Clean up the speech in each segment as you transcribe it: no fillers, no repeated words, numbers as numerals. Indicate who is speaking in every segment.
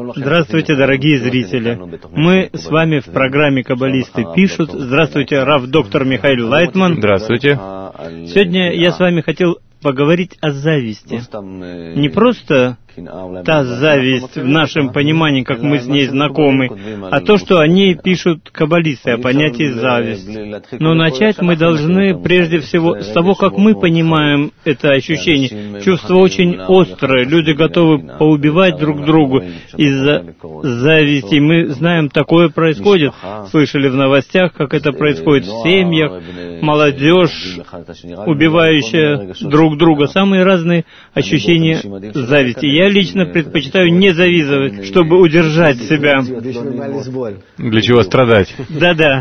Speaker 1: Здравствуйте, дорогие зрители. Мы с вами в программе «Каббалисты пишут». Здравствуйте, Рав доктор Михаил Лайтман.
Speaker 2: Здравствуйте.
Speaker 1: Сегодня я с вами хотел поговорить о зависти. Не просто та зависть в нашем понимании, как мы с ней знакомы, а то, что о ней пишут каббалисты, о понятии зависть. Но начать мы должны прежде всего с того, как мы понимаем это ощущение. Чувство очень острое, люди готовы поубивать друг друга из-за зависти. Мы знаем, такое происходит. Слышали в новостях, как это происходит в семьях, молодежь, убивающая друг друга. Самые разные ощущения зависти. Я лично предпочитаю не завидовать, чтобы удержать себя.
Speaker 2: Для чего страдать?
Speaker 1: Да-да.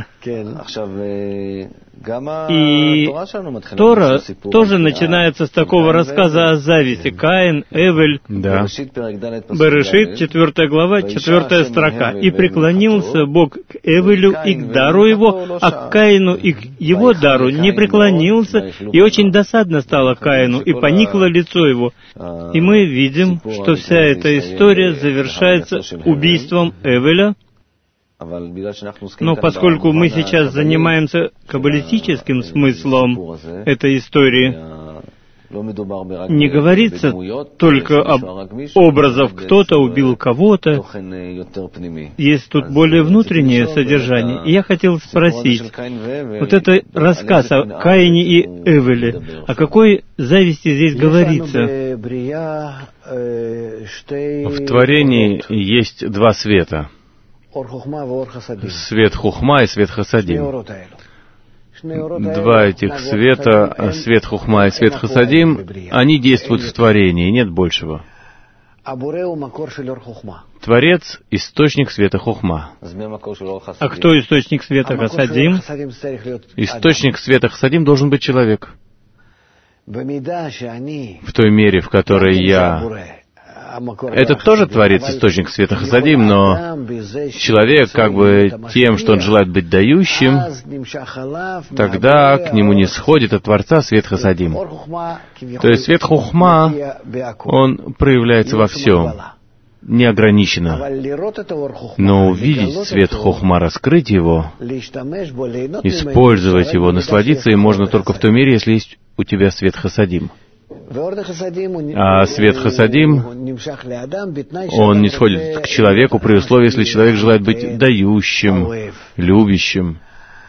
Speaker 1: И Тора тоже начинается с такого рассказа о зависти. Каин, Эвель,
Speaker 2: Да.
Speaker 1: Берешит, 4 глава, 4 строка. «И преклонился Бог к Эвелю и к дару его, а к Каину и к его дару не преклонился, и очень досадно стало Каину, и поникло лицо его». И мы видим, что вся эта история завершается убийством Эвеля. Но поскольку мы сейчас занимаемся каббалистическим смыслом этой истории, не говорится только об образах, кто-то убил кого-то, есть тут более внутреннее содержание. И я хотел спросить, вот это рассказ о Каине и Эвеле, о какой зависти здесь говорится?
Speaker 2: В творении есть два света. Свет Хухма и свет Хасадим. Два этих света, свет Хухма и свет Хасадим, они действуют в творении, нет большего. Творец — источник света Хухма.
Speaker 1: А кто источник света Хасадим?
Speaker 2: Источник света Хасадим должен быть человек. В той мере, в которой я... Это тоже творец источник света Хасадим, но человек, как бы тем, что он желает быть дающим, тогда к нему не сходит от Творца свет Хасадим. То есть свет Хухма, он проявляется во всем, неограниченно. Но увидеть свет Хухма, раскрыть его, использовать его, насладиться им можно только в той мере, если есть у тебя свет Хасадим. А свет Хасадим, он не сходит к человеку при условии, если человек желает быть дающим, любящим.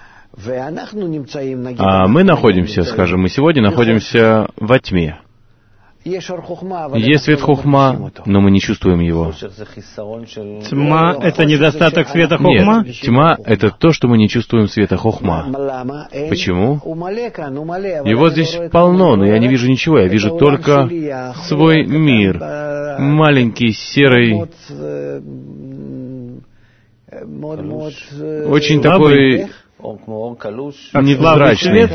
Speaker 2: А мы находимся, скажем, мы сегодня находимся во тьме. Есть свет Хухма, но мы не чувствуем его.
Speaker 1: Тьма — это недостаток света Хухма?
Speaker 2: Нет, тьма — это то, что мы не чувствуем света Хухма. Почему? Его здесь полно, но я не вижу ничего. Я вижу только свой мир, маленький, серый, очень такой невзрачный.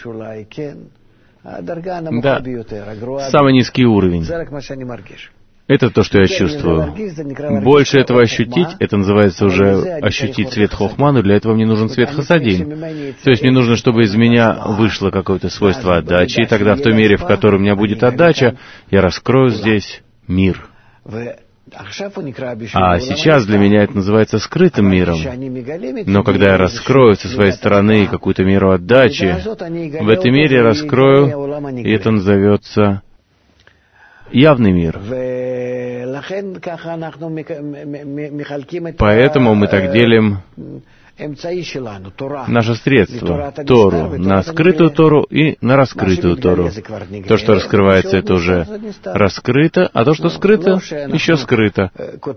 Speaker 2: Да, самый низкий уровень. Это то, что я чувствую. Больше этого ощутить, это называется уже ощутить свет Хохма, но для этого мне нужен свет Хасадим. То есть мне нужно, чтобы из меня вышло какое-то свойство отдачи, и тогда в той мере, в которой у меня будет отдача, я раскрою здесь мир. А сейчас для меня это называется скрытым миром. Но когда я раскрою со своей стороны какую-то меру отдачи, в этой мере я раскрою, и это назовется явный мир. Поэтому мы так делим наше средство, Тору, на скрытую Тору и на раскрытую Тору. То, что раскрывается, это уже раскрыто, а то, что скрыто, еще скрыто. То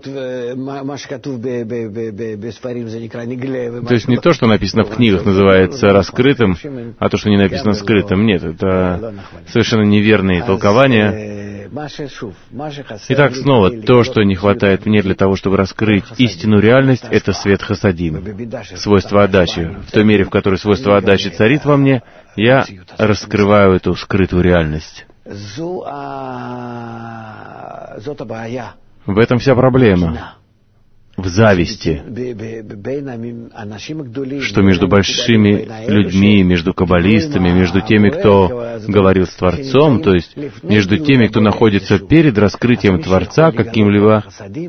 Speaker 2: есть не то, что написано в книгах, называется раскрытым, а то, что не написано скрытым. Нет, это совершенно неверные толкования. Итак, снова, то, что не хватает мне для того, чтобы раскрыть истинную реальность, это свет Хасадим, свойство отдачи. В той мере, в которой свойство отдачи царит во мне, я раскрываю эту скрытую реальность. В этом вся проблема. В зависти, что между большими людьми, между каббалистами, между теми, кто говорил с Творцом, то есть между теми, кто находится перед раскрытием Творца каким-либо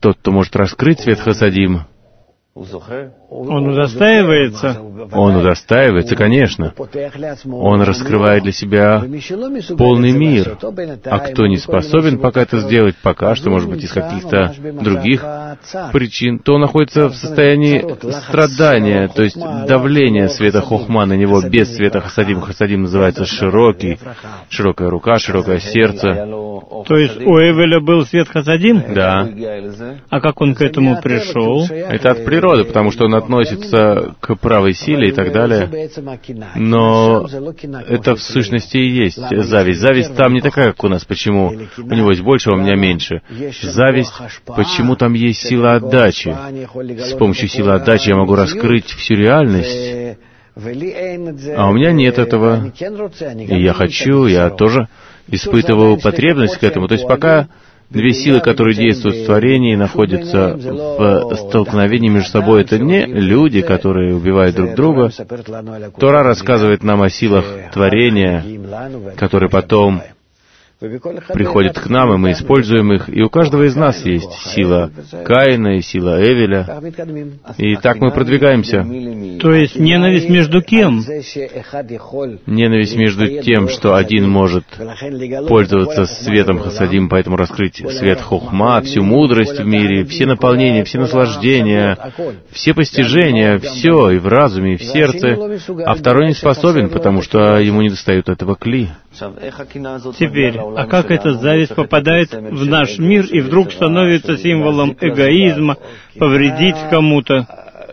Speaker 2: тот, кто может раскрыть свет Хасадим,
Speaker 1: он удостаивается?
Speaker 2: Он удостаивается, конечно. Он раскрывает для себя полный мир. А кто не способен пока это сделать, пока что, может быть, из каких-то других причин, то он находится в состоянии страдания, то есть давления света Хохма на него без света Хасадим. Хасадим называется широкий, широкая рука, широкое сердце.
Speaker 1: То есть у Эвеля был свет Хасадим?
Speaker 2: Да.
Speaker 1: А как он к этому пришел?
Speaker 2: Это от природы, потому что он относится к правой силе и так далее. Но это в сущности и есть зависть. Зависть там не такая, как у нас. Почему? У него есть больше, а у меня меньше. Зависть, почему там есть сила отдачи. С помощью силы отдачи я могу раскрыть всю реальность. А у меня нет этого. И я хочу, я тоже испытываю потребность к этому. То есть пока две силы, которые действуют в творении, находятся в столкновении между собой, это не люди, которые убивают друг друга. Тора рассказывает нам о силах творения, которые потом приходят к нам, и мы используем их. И у каждого из нас есть сила Каина и сила Эвеля. И так мы продвигаемся.
Speaker 1: То есть ненависть между кем?
Speaker 2: Ненависть между тем, что один может пользоваться светом Хасадим, поэтому раскрыть свет Хохма, всю мудрость в мире, все наполнения, все наслаждения, все постижения, все и в разуме, и в сердце, а второй не способен, потому что ему недостает этого кли.
Speaker 1: Теперь, а как эта зависть попадает в наш мир и вдруг становится символом эгоизма, повредить кому-то?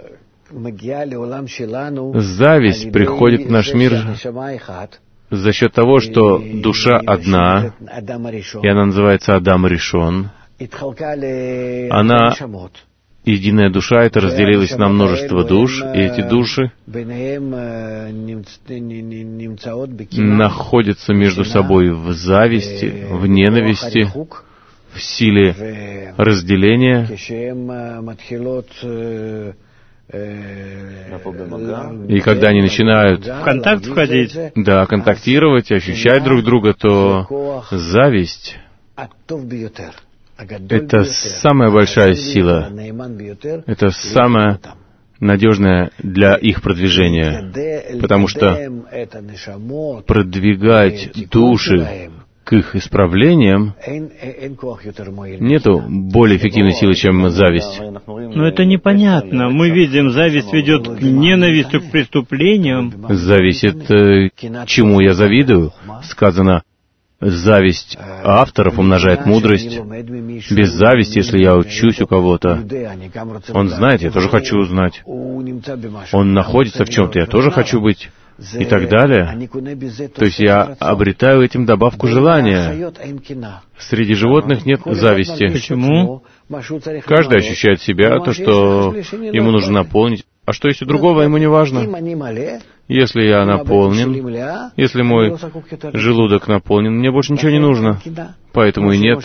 Speaker 2: Зависть приходит в наш мир за счет того, что душа одна, и она называется Адам Ришон. Она единая душа, это разделилось на множество душ, и эти души находятся между собой в зависти, в ненависти, в силе разделения. И когда они начинают
Speaker 1: в контакт входить,
Speaker 2: да, контактировать, ощущать друг друга, то зависть — это самая большая сила, это самая надежная для их продвижения, потому что продвигать души к их исправлениям нету более эффективной силы, чем зависть.
Speaker 1: Но это непонятно. Мы видим, зависть ведет к ненависти, к преступлениям.
Speaker 2: Зависит, чему я завидую. Сказано, зависть авторов умножает мудрость. Без зависти, если я учусь у кого-то, он знает, я тоже хочу узнать. Он находится в чем-то, я тоже хочу быть. И так далее. То есть я обретаю этим добавку желания. Среди животных нет зависти.
Speaker 1: Почему?
Speaker 2: Каждый ощущает себя, то, что ему нужно наполнить. А что есть у другого, ему не важно. Если я наполнен, если мой желудок наполнен, мне больше ничего не нужно. Поэтому и нет.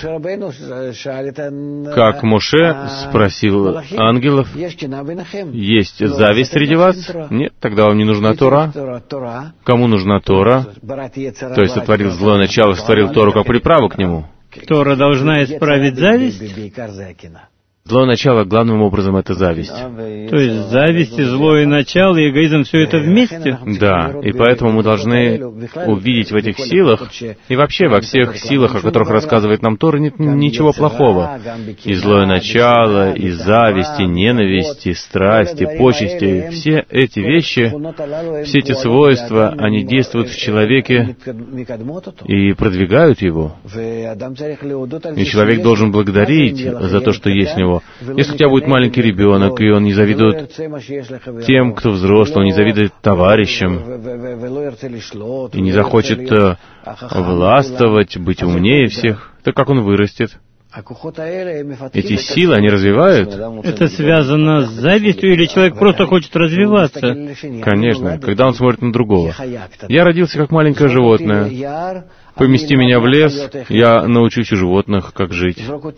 Speaker 2: Как Моше спросил ангелов, есть зависть среди вас? Нет, тогда вам не нужна Тора. Кому нужна Тора? То есть сотворил злое начало, сотворил Тору как приправу к нему.
Speaker 1: Тора должна исправить зависть?
Speaker 2: Злое начало, главным образом, это зависть.
Speaker 1: То есть зависть и злое начало, и эгоизм, все это вместе?
Speaker 2: Да, и поэтому мы должны увидеть в этих силах, и вообще во всех силах, о которых рассказывает нам Тора, нет ничего плохого. И злое начало, и зависть, и ненависть, и страсть, и почести, все эти вещи, все эти свойства, они действуют в человеке и продвигают его. И человек должен благодарить за то, что есть в него. Если у тебя будет маленький ребенок, и он не завидует тем, кто взрослый, он не завидует товарищам, и не захочет властвовать, быть умнее всех, то как он вырастет? Эти силы, они развивают.
Speaker 1: Это связано с завистью, или человек просто хочет развиваться?
Speaker 2: Конечно, когда он смотрит на другого. Я родился как маленькое животное. Помести меня в лес, я научусь у животных, как жить.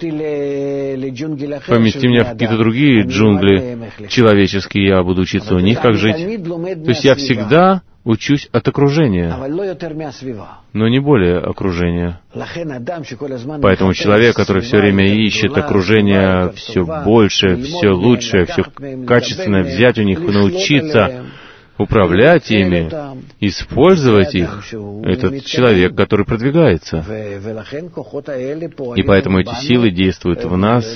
Speaker 2: Помести меня в какие-то другие джунгли человеческие, я буду учиться у них, как жить. То есть я всегда учусь от окружения, но не более окружения. Поэтому человек, который все время ищет окружение все больше, все лучшее, все качественное, взять у них, научиться управлять ими, использовать их, этот человек, который продвигается. И поэтому эти силы действуют в нас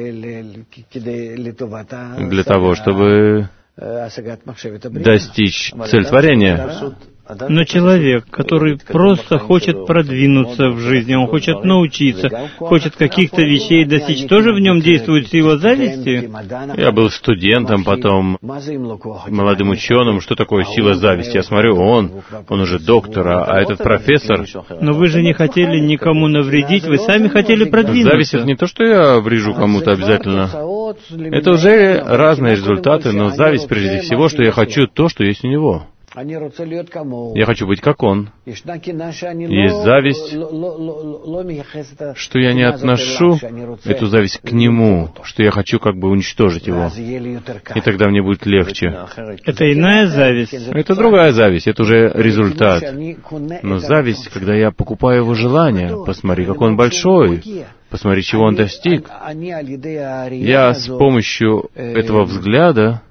Speaker 2: для того, чтобы достичь цель творения.
Speaker 1: Но человек, который просто хочет продвинуться в жизни, он хочет научиться, хочет каких-то вещей достичь, тоже в нем действует сила зависти?
Speaker 2: Я был студентом, потом молодым ученым. Что такое сила зависти? Я смотрю, он уже доктор, а этот профессор.
Speaker 1: Но вы же не хотели никому навредить, вы сами хотели продвинуться.
Speaker 2: Зависть — это не то, что я врежу кому-то обязательно. Это уже разные результаты, но зависть прежде всего, что я хочу то, что есть у него. Я хочу быть как он. Есть зависть, что я не отношу эту зависть к нему, что я хочу как бы уничтожить его. И тогда мне будет легче.
Speaker 1: Это иная зависть?
Speaker 2: Это другая зависть, это уже результат. Но зависть, когда я покупаю его желание, посмотри, как он большой, посмотри, чего он достиг. Я с помощью этого взгляда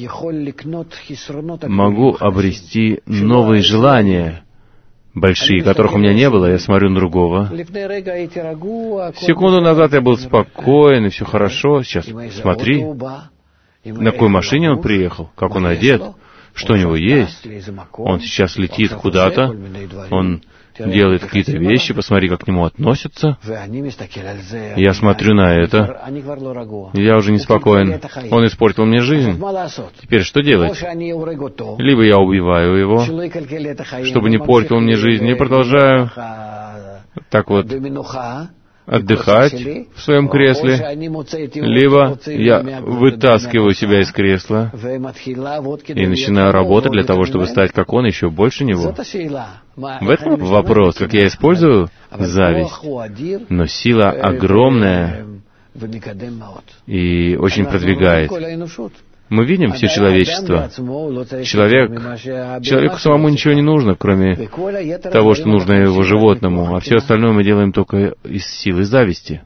Speaker 2: могу обрести новые желания, большие, которых у меня не было. Я смотрю на другого. Секунду назад я был спокоен, и все хорошо. Сейчас смотри, на какой машине он приехал, как он одет, что у него есть. Он сейчас летит куда-то, он делает какие-то вещи, посмотри, как к нему относятся. Я смотрю на это, я уже неспокоен. Он испортил мне жизнь. Теперь что делать? Либо я убиваю его, чтобы не портил мне жизнь, и продолжаю так вот отдыхать в своем кресле, либо я вытаскиваю себя из кресла и начинаю работать для того, чтобы стать как он, еще больше него. В этом вопрос, как я использую зависть, но сила огромная и очень продвигает. Мы видим все человечество. Человеку самому ничего не нужно, кроме того, что нужно его животному, а все остальное мы делаем только из силы зависти.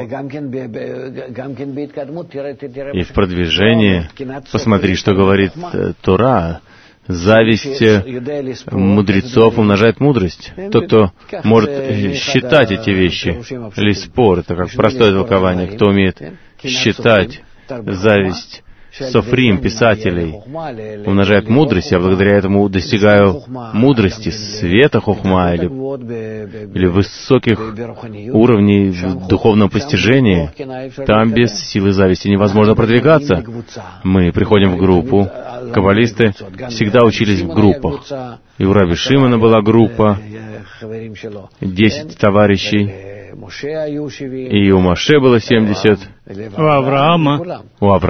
Speaker 2: И в продвижении, посмотри, что говорит Тора, зависть мудрецов умножает мудрость. Тот, кто может считать эти вещи, лиспор, это как простое толкование, кто умеет считать зависть софрим, писателей, умножает мудрость, я благодаря этому достигаю мудрости, света хохма или высоких уровней в духовном постижении. Там без силы зависти невозможно продвигаться. Мы приходим в группу. Каббалисты всегда учились в группах. И у Раби Шимона была группа, 10 товарищей. И у Моше было 70.
Speaker 1: У Авраама.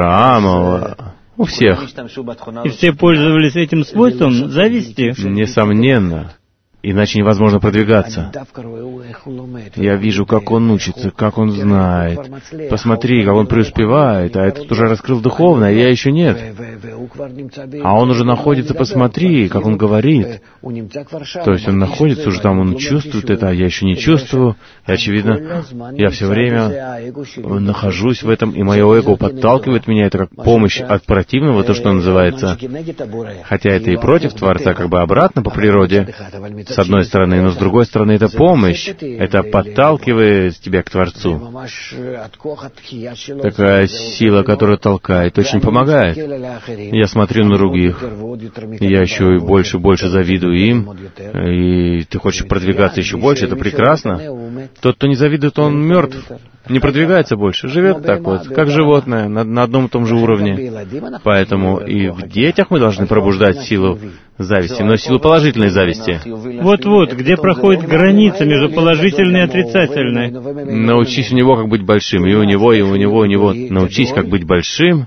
Speaker 2: У всех.
Speaker 1: И все пользовались этим свойством зависти?
Speaker 2: Несомненно. Иначе невозможно продвигаться. Я вижу, как он учится, как он знает. Посмотри, как он преуспевает, а этот уже раскрыл духовно, а я еще нет. А он уже находится, посмотри, как он говорит. То есть он находится уже там, он чувствует это, а я еще не чувствую. И, очевидно, я все время нахожусь в этом, и мое эго подталкивает меня, это как помощь от противного, то, что называется. Хотя это и против Творца, как бы обратно по природе, с одной стороны, но с другой стороны, это помощь. Это подталкивает тебя к Творцу. Такая сила, которая толкает, очень помогает. Я смотрю на других, я еще и больше завидую им, и ты хочешь продвигаться еще больше, это прекрасно. Тот, кто не завидует, он мертв, не продвигается больше, живет так вот, как животное, на одном и том же уровне. Поэтому и в детях мы должны пробуждать силу зависти, но силу положительной зависти.
Speaker 1: Вот-вот, где проходит граница между положительной и отрицательной.
Speaker 2: Научись у него, как быть большим, и у него, и у него, и у него. Научись, как быть большим,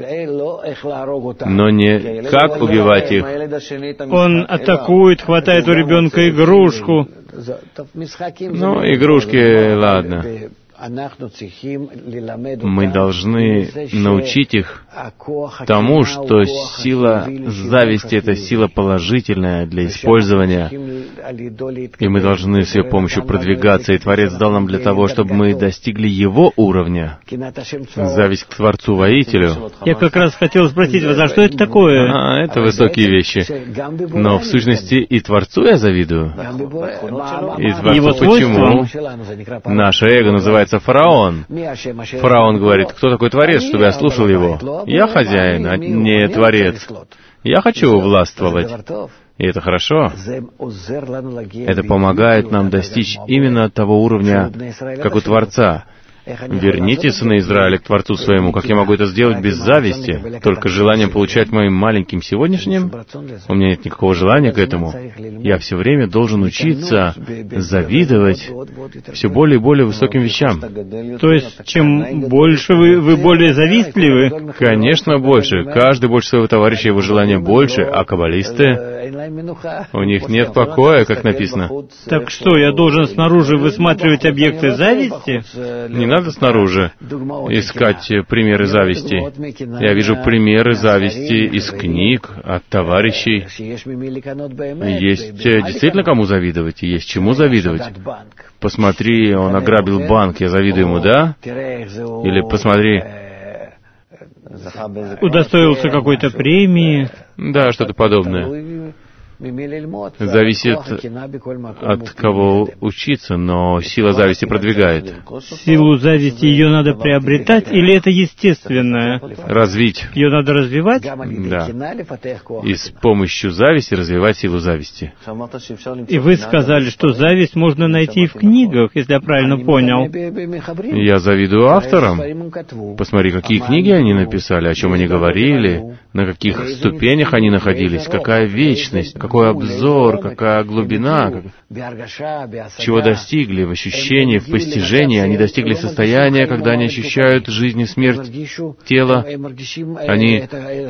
Speaker 2: но не как убивать их.
Speaker 1: Он атакует, хватает у ребенка игрушку.
Speaker 2: Ну, игрушки, ладно. Мы должны научить их тому, что сила зависти — это сила положительная для использования, и мы должны с ее помощью продвигаться, и Творец дал нам для того, чтобы мы достигли его уровня. Зависть к Творцу-воителю.
Speaker 1: Я как раз хотел спросить вас, а что это такое?
Speaker 2: Это высокие вещи. Но в сущности и Творцу я завидую. И Творцу почему? Наше эго называется фараон. Фараон говорит: кто такой Творец, чтобы я слушал его? Я хозяин, а не Творец. Я хочу властвовать. И это хорошо. Это помогает нам достичь именно того уровня, как у Творца. Верните сына Израиля к Творцу своему, как я могу это сделать без зависти, только желанием получать моим маленьким сегодняшним? У меня нет никакого желания к этому. Я все время должен учиться завидовать все более и более высоким вещам.
Speaker 1: То есть, чем больше вы более завистливы?
Speaker 2: Конечно, больше. Каждый больше своего товарища, его желание больше, а каббалисты, у них нет покоя, как написано.
Speaker 1: Так что, я должен снаружи высматривать объекты зависти?
Speaker 2: Не надо снаружи искать примеры зависти. Я вижу примеры зависти из книг, от товарищей. Есть действительно кому завидовать, и есть чему завидовать. Посмотри, он ограбил банк, я завидую ему, да? Или посмотри,
Speaker 1: удостоился какой-то премии.
Speaker 2: Да, что-то подобное. Зависит от кого учиться, но сила зависти продвигает.
Speaker 1: Силу зависти ее надо приобретать, или это естественное?
Speaker 2: Развить.
Speaker 1: Ее надо развивать?
Speaker 2: Да. И с помощью зависти развивать силу зависти.
Speaker 1: И вы сказали, что зависть можно найти в книгах, если я правильно понял.
Speaker 2: Я завидую авторам. Посмотри, какие книги они написали, о чем они говорили, на каких ступенях они находились, какая вечность, какой обзор, какая глубина, чего достигли в ощущении, в постижении. Они достигли состояния, когда они ощущают жизнь и смерть тела. Они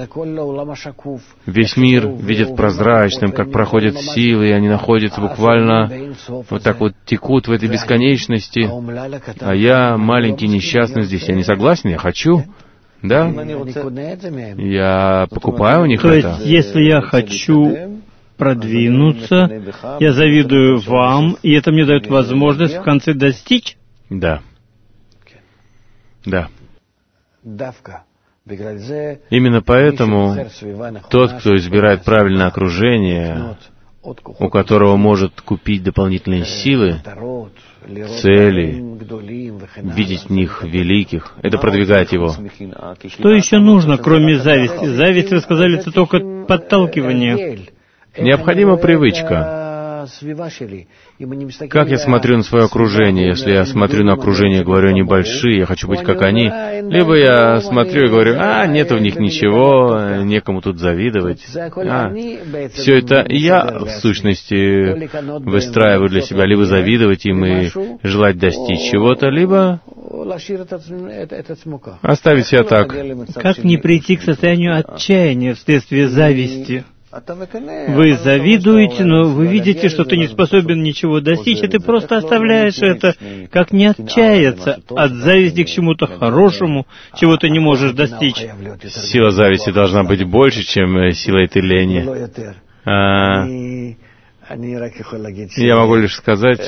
Speaker 2: весь мир видят прозрачным, как проходят силы, и они находятся буквально вот так вот, текут в этой бесконечности. А я маленький, несчастный здесь. Я не согласен, я хочу. Да? Я покупаю у них это.
Speaker 1: То есть, если я хочу продвинуться, я завидую вам, и это мне дает возможность в конце достичь?
Speaker 2: Да. Да. Именно поэтому тот, кто избирает правильное окружение, у которого может купить дополнительные силы, цели, видеть в них великих, это продвигает его.
Speaker 1: Что еще нужно, кроме зависти? Зависть, вы сказали, это только подталкивание.
Speaker 2: Необходима привычка. Как я смотрю на свое окружение? Если я смотрю на окружение и говорю, они большие, я хочу быть как они, либо я смотрю и говорю, нет в них ничего, некому тут завидовать. Все это я, в сущности, выстраиваю для себя, либо завидовать им и желать достичь чего-то, либо оставить себя так.
Speaker 1: Как не прийти к состоянию отчаяния вследствие зависти? Вы завидуете, но вы видите, что ты не способен ничего достичь, и ты просто оставляешь это, как не отчаяться от зависти к чему-то хорошему, чего ты не можешь достичь.
Speaker 2: Сила зависти должна быть больше, чем сила этой лени. Я могу лишь сказать,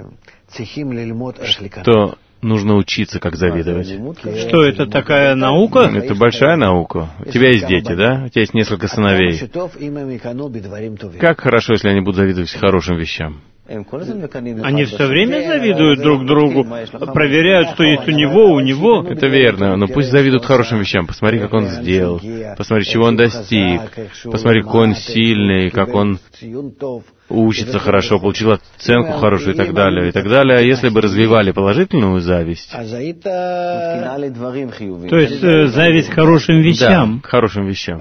Speaker 2: что нужно учиться, как завидовать.
Speaker 1: Что это, такая наука?
Speaker 2: Это большая наука. У тебя есть дети, да? У тебя есть несколько сыновей. Как хорошо, если они будут завидовать хорошим вещам.
Speaker 1: Они все время завидуют друг другу, проверяют, что есть у него.
Speaker 2: Это верно, но пусть завидуют хорошим вещам. Посмотри, как он сделал. Посмотри, чего он достиг. Посмотри, какой он сильный, как он учится хорошо, получил оценку хорошую и так далее, и так далее. А если бы развивали положительную зависть,
Speaker 1: то есть зависть к хорошим вещам.
Speaker 2: Да, к хорошим вещам,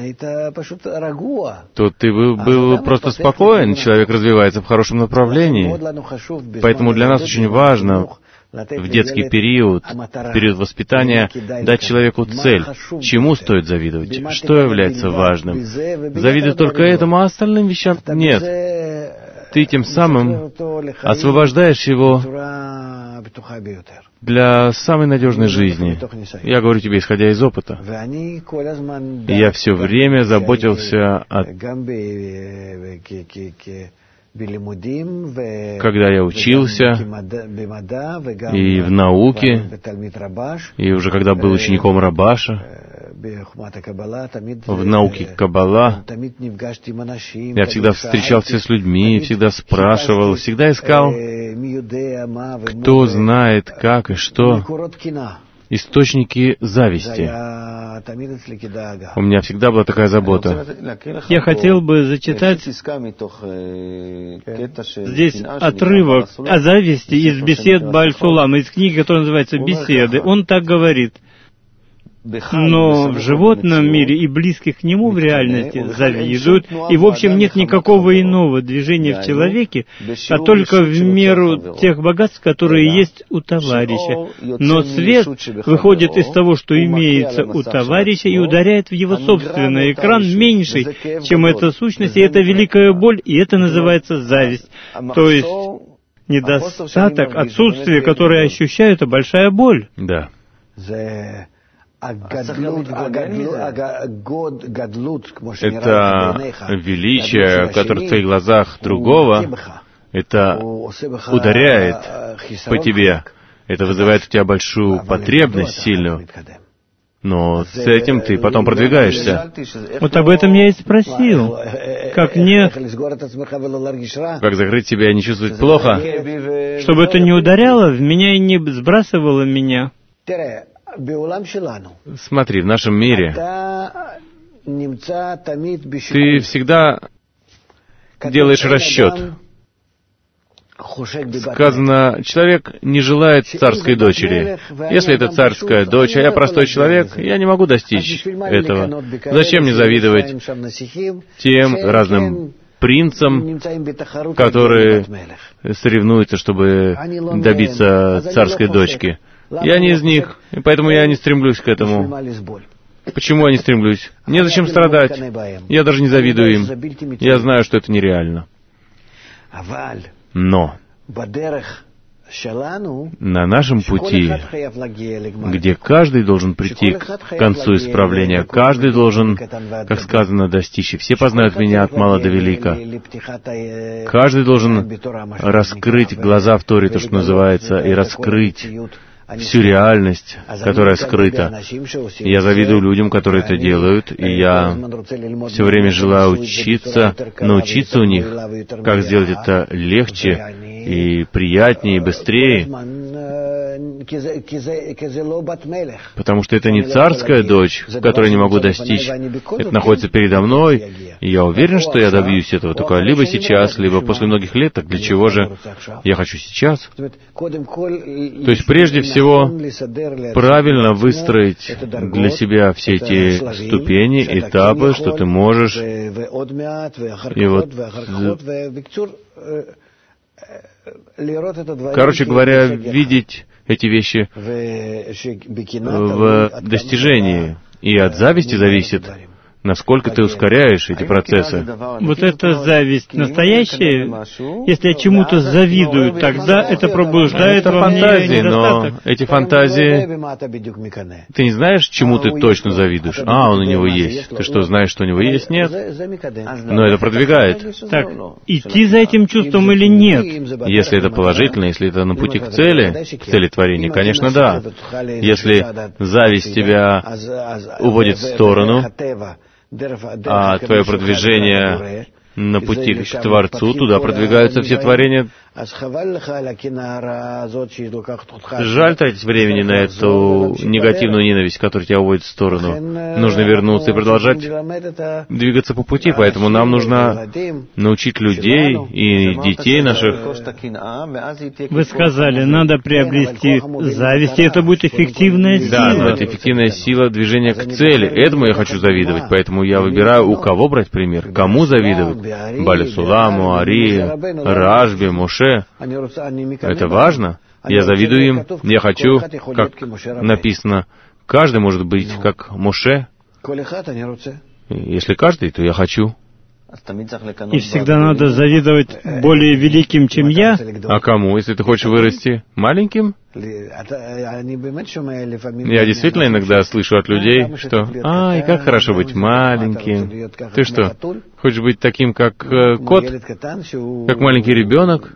Speaker 2: то ты был просто спокоен, человек развивается в хорошем направлении. Поэтому для нас очень важно в детский период, в период воспитания, дать человеку цель. Чему стоит завидовать? Что является важным? Завидуй только этому, а остальным вещам нет. Ты тем самым освобождаешь его для самой надежной жизни. Я говорю тебе, исходя из опыта. Я все время заботился о... Когда я учился, и в науке, и уже когда был учеником Рабаша, в науке Каббала, я всегда встречался с людьми, всегда спрашивал, всегда искал, кто знает, как и что, источники зависти. У меня всегда была такая забота.
Speaker 1: Я хотел бы зачитать здесь отрывок о зависти из бесед Бааль Сулама, из книги, которая называется «Беседы». Он так говорит: но в животном мире и близких к нему в реальности завидуют, и в общем нет никакого иного движения в человеке, а только в меру тех богатств, которые есть у товарища. Но свет выходит из того, что имеется у товарища, и ударяет в его собственный экран меньший, чем эта сущность, и это великая боль, и это называется зависть. То есть недостаток, отсутствие, которое ощущаю, это большая боль.
Speaker 2: Да.
Speaker 3: Это
Speaker 2: величие, которое в твоих глазах другого, это ударяет по тебе, это вызывает у тебя большую потребность сильную, но с этим ты потом продвигаешься.
Speaker 1: Вот об этом я и спросил. Как
Speaker 2: закрыть себя и не чувствовать плохо?
Speaker 1: Чтобы это не ударяло в меня и не сбрасывало меня.
Speaker 2: Смотри, в нашем мире ты всегда делаешь расчет. Сказано, человек не желает царской дочери. Если это царская дочь, а я простой человек, я не могу достичь этого. Зачем мне завидовать тем разным принцам, которые соревнуются, чтобы добиться царской дочки? Я не из них, и поэтому я не стремлюсь к этому. Почему я не стремлюсь? Незачем страдать. Я даже не завидую им. Я знаю, что это нереально. Но на нашем пути, где каждый должен прийти к концу исправления, каждый должен, как сказано, достичь, и все познают меня от мала до велика. Каждый должен раскрыть глаза в Торе, то, что называется, и раскрыть всю реальность, которая скрыта. Я завидую людям, которые это делают, и я все время желаю научиться у них, как сделать это легче и приятнее, и быстрее, потому что это не царская дочь, которой не могу достичь. Это находится передо мной, и я уверен, что я добьюсь этого только либо сейчас, либо после многих лет. Так для чего же я хочу сейчас? То есть, прежде всего, правильно выстроить для себя все эти ступени, этапы, что ты можешь, и вот, короче говоря, видеть эти вещи в достижении. И от зависти зависит, насколько ты ускоряешь эти процессы.
Speaker 1: Вот эта зависть настоящая, если я чему-то завидую, тогда это пробуждает во мне
Speaker 2: фантазии,
Speaker 1: недостаток.
Speaker 2: но эти фантазии, ты не знаешь, чему ты точно завидуешь. А, он у него есть. Ты что, знаешь, что у него есть? Нет. Но это продвигает.
Speaker 1: Так, идти за этим чувством или нет?
Speaker 2: Если это положительно, если это на пути к цели творения, конечно, да. Если зависть тебя уводит в сторону, а твое продвижение на пути к Творцу, туда продвигаются все творения. Жаль тратить времени на эту негативную ненависть, которая тебя уводит в сторону. Нужно вернуться и продолжать двигаться по пути, поэтому нам нужно научить людей и детей наших.
Speaker 1: Вы сказали, надо приобрести зависть, и это будет эффективная сила.
Speaker 2: Да, но это эффективная сила движения к цели. Этому я хочу завидовать, поэтому я выбираю, у кого брать пример, кому завидовать. Бааль Суламу, Ари, Рашби, Моше. Это важно. Я завидую им. Я хочу, как написано, каждый может быть как Моше. Если каждый, то я хочу.
Speaker 1: И всегда надо завидовать более великим, чем я.
Speaker 2: А кому, если ты хочешь вырасти маленьким? Я действительно иногда слышу от людей, что «Ай, как хорошо быть маленьким». Ты что, хочешь быть таким, как кот? Как маленький ребенок?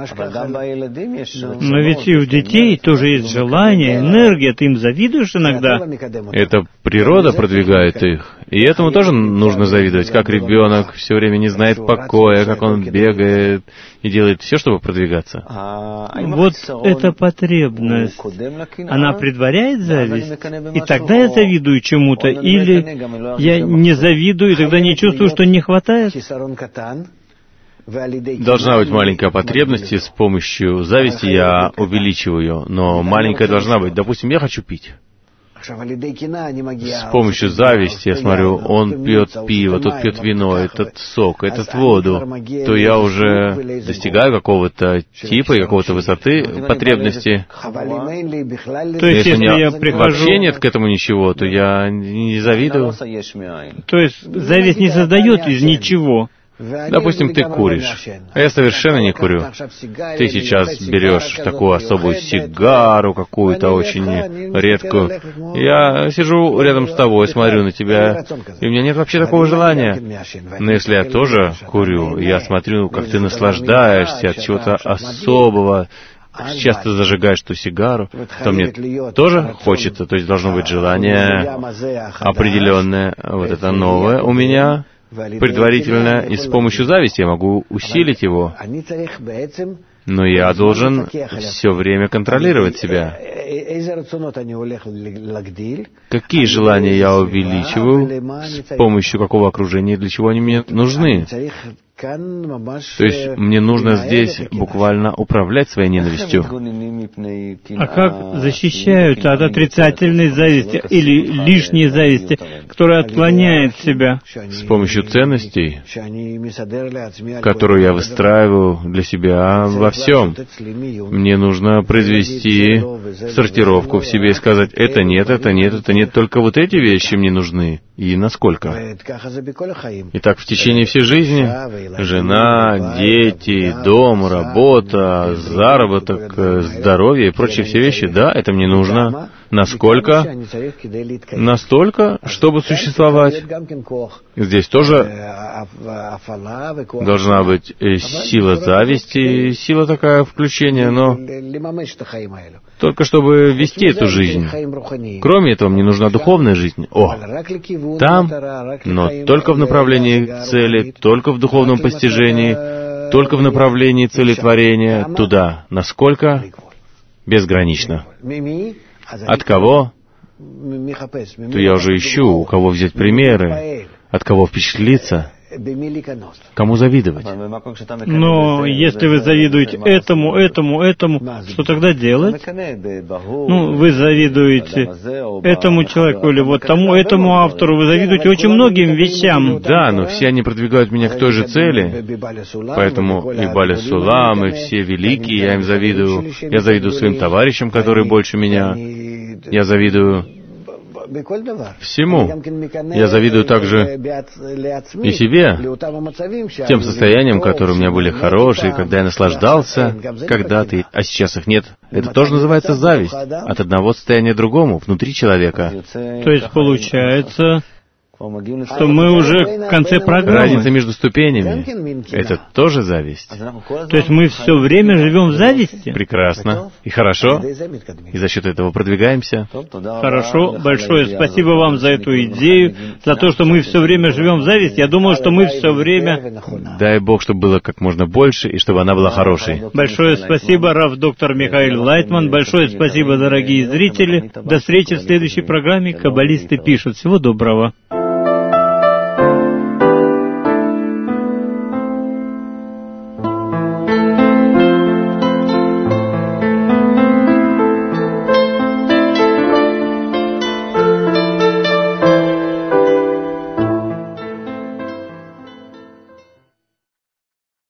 Speaker 1: Но ведь и у детей тоже есть желание, энергия. Ты им завидуешь иногда?
Speaker 2: Это природа продвигает их. И этому тоже нужно завидовать. Как ребенок все время не знает покоя, как он бегает и делает все, чтобы продвигаться.
Speaker 1: Вот эта потребность, она предваряет зависть, и тогда я завидую чему-то, или я не завидую, и тогда не чувствую, что не хватает?
Speaker 2: Должна быть маленькая потребность, и с помощью зависти я увеличиваю ее, но маленькая должна быть. Допустим, я хочу пить. С помощью зависти, я смотрю, он пьет пиво, тот пьет вино, этот сок, этот воду, то я уже достигаю какого-то типа и какого-то высоты потребности.
Speaker 1: То есть, если я прихожу...
Speaker 2: вообще нет к этому ничего, то я не завидую.
Speaker 1: То есть, зависть не создает из ничего.
Speaker 2: Допустим, ты куришь, а я совершенно не курю. Ты сейчас берешь такую особую сигару, какую-то очень редкую. Я сижу рядом с тобой, смотрю на тебя, и у меня нет вообще такого желания. Но если я тоже курю, я смотрю, как ты наслаждаешься от чего-то особого, часто зажигаешь ту сигару, то мне тоже хочется, то есть должно быть желание определенное, вот это новое у меня, предварительно, и с помощью зависти я могу усилить его. Но я должен все время контролировать себя. Какие желания я увеличиваю, с помощью какого окружения, для чего они мне нужны? То есть мне нужно здесь буквально управлять своей ненавистью.
Speaker 1: А как защищают от отрицательной зависти или лишней зависти, которая отклоняет себя?
Speaker 2: С помощью ценностей, которую я выстраиваю для себя во всем. Мне нужно произвести сортировку в себе и сказать, это нет, это нет, это нет, только вот эти вещи мне нужны. И насколько? И так в течение всей жизни. Жена, дети, дом, работа, заработок, здоровье и прочие все вещи, да, это мне нужно. Насколько? Настолько, чтобы существовать. Здесь тоже должна быть сила зависти, сила такая включения, но только чтобы вести эту жизнь. Кроме этого, мне нужна духовная жизнь. Там, но только в направлении цели, только в духовном постижении, только в направлении целетворения, туда. Насколько? Безгранично. От кого? То я уже ищу, у кого взять примеры, от кого впечатлиться, кому завидовать.
Speaker 1: Но если вы завидуете этому, что тогда делать? Вы завидуете этому человеку или вот тому, этому автору, вы завидуете очень многим вещам.
Speaker 2: Да, но все они продвигают меня к той же цели. Поэтому и Баля Сулам, и все великие, я им завидую. Я завидую своим товарищам, которые больше меня. Я завидую всему. Я завидую также и себе, тем состояниям, которые у меня были хорошие, когда я наслаждался когда-то, а сейчас их нет. Это тоже называется зависть. От одного состояния к другому, внутри человека.
Speaker 1: То есть получается, что мы уже в конце программы.
Speaker 2: Разница между ступенями — это тоже зависть.
Speaker 1: То есть мы все время живем в зависти?
Speaker 2: Прекрасно. И хорошо. И за счет этого продвигаемся.
Speaker 1: Хорошо. Большое спасибо вам за эту идею, за то, что мы все время живем в зависти. Я думаю, что мы все время...
Speaker 2: Дай Бог, чтобы было как можно больше, и чтобы она была хорошей.
Speaker 1: Большое спасибо, Рав доктор Михаил Лайтман. Большое спасибо, дорогие зрители. До встречи в следующей программе «Каббалисты пишут». Всего доброго.